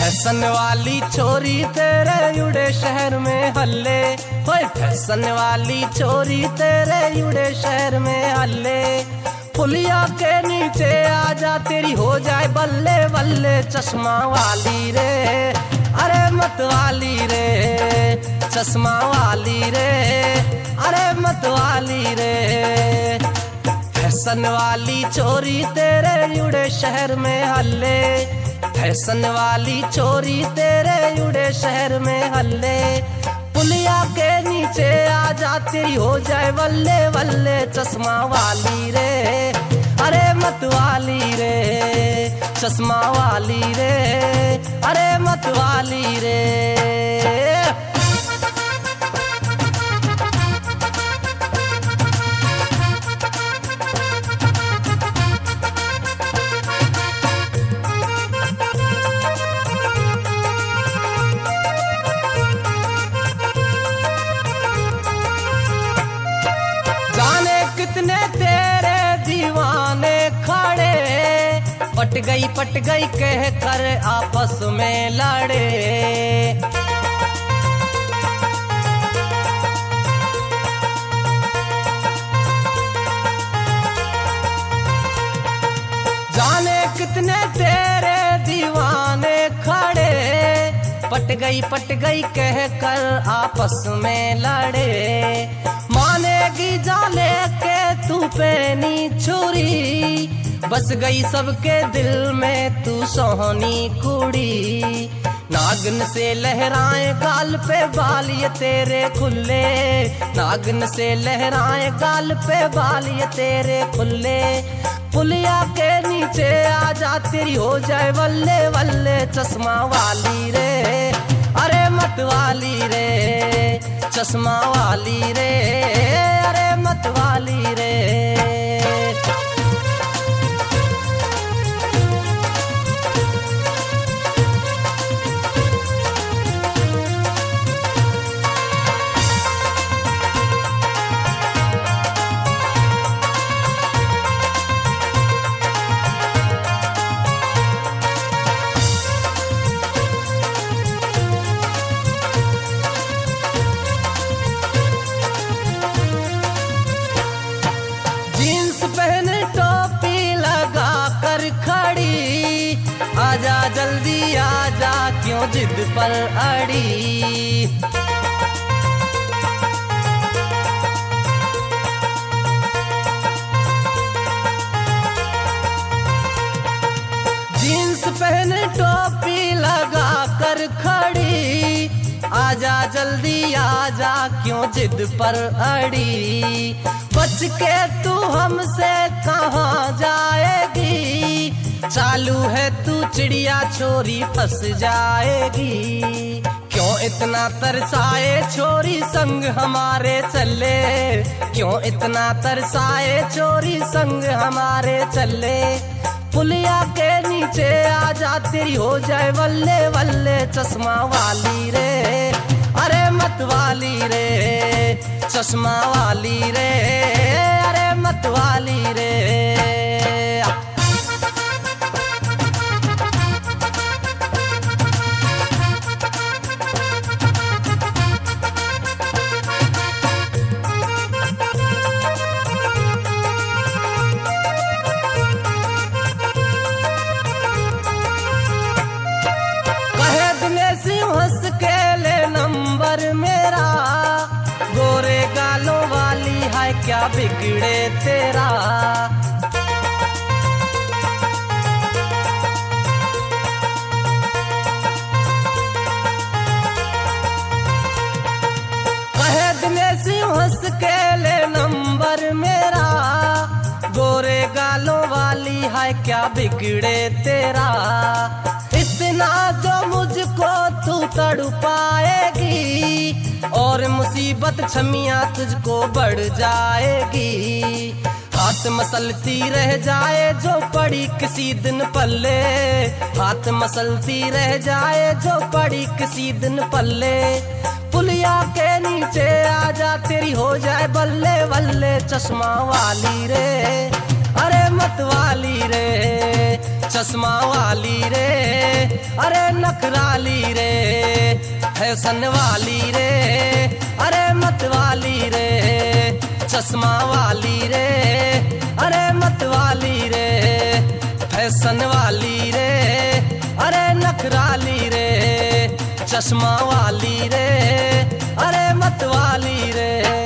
Fashion वाली छोरी तेरे उड़े शहर में हल्ले, ओए फैशन वाली छोरी तेरे उड़े शहर में हल्ले। पुलिया के नीचे आजा तेरी हो जाए बल्ले बल्ले चश्मा वाली रे, अरे मत वाली रे चश्मा वाली रे, अरे मत वाली रे। फैशन वाली छोरी तेरे उड़े शहर में हल्ले, फैशन वाली छोरी तेरे उड़े शहर में हल्ले। पुलिया के नीचे आजा तेरी हो जाए बल्ले बल्ले चश्मा वाली रे, अरे मत वाली रे चश्मा वाली रे, अरे मत वाली रे। कितने तेरे दीवाने खड़े, पट गई कह कर आपस में लड़े। जाने कितने तेरे दीवाने खड़े, पट गई कह कर आपस में लड़े। मानेगी जाले के तू पैनी छुरी, बस गई सबके दिल में तू सोहनी कुड़ी। नागन से लहराए गाल पे बाल ये तेरे खुले, नागन से लहराए गाल पे बाल ये तेरे खुले। पुलिया के नीचे आजा तेरी हो जाए बल्ले बल्ले चश्मा वाली रे, अरे मत वाली रे चश्मा वाली रे, अरे मत वाली रे। आजा जल्दी आजा क्यों जिद पर अड़ी। जीन्स पहने टोपी लगा कर खड़ी, आजा जल्दी आजा क्यों जिद पर अड़ी। बच के तू हमसे कहाँ जाएगी, चालू है तू चिड़िया छोरी फंस जाएगी। क्यों इतना तरसाए छोरी संग हमारे चले, क्यों इतना तरसाए छोरी संग हमारे चले। पुलिया के नीचे आजा तेरी हो जाए बल्ले बल्ले चश्मा वाली रे, अरे मत वाली रे चश्मा वाली रे, अरे मत वाली रे। हंस के ले नंबर मेरा, गोरे गालों वाली है क्या बिगड़े तेरा। कहे दिनेशी हंस के ले नंबर मेरा, गोरे गालों वाली है क्या बिगड़े तेरा। इतना जो मुझको तू तड़पाएगी, और मुसीबत छमिया तुझको बढ़ जाएगी। हाथ मसलती रह जाए जो पड़ी किसी दिन पल्ले, हाथ मसलती रह जाए जो पड़ी किसी दिन पल्ले। पुलिया के नीचे आजा तेरी हो जाए बल्ले बल्ले चश्मा वाली रे, अरे मत वाली रे चश्मा वाली रे, अरे नखराली रे, फैशन वाली रे, अरे मत वाली रे, चश्मा वाली रे, अरे मत वाली रे, फैशन वाली रे, अरे नखराली रे, चश्मा वाली रे, अरे मत वाली रे।